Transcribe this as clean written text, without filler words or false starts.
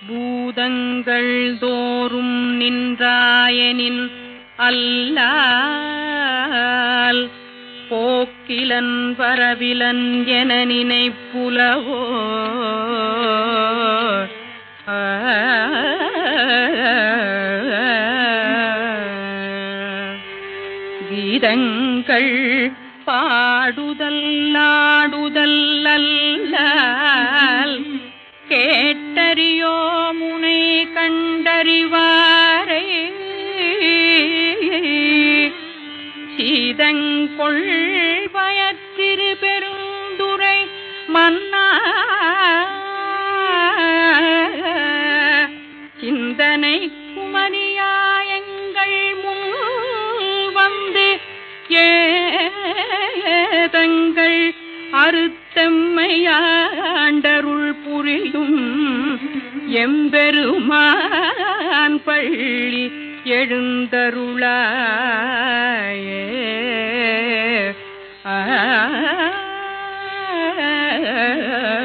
பூதங்கள் தோறும் நின்றாயனின் அல்லால் போக்கிலன் வரவிலன் என நினைப்புலவோ கீதங்கள் பாடுதல் ஆடுதல் அல்லால் கேட்டறியோ முனை கண்டறிவாரே சீதங்கொள் பயத்திரு பெருந்துரை மன்னா சிந்தனை குமரியாயங்கள் முன் வந்து ஏதங்கள் அறுத்தம்மையாண்டருள் புரியும் எம்பெருமான் பள்ளி எழுந்தருளாயே. ஆ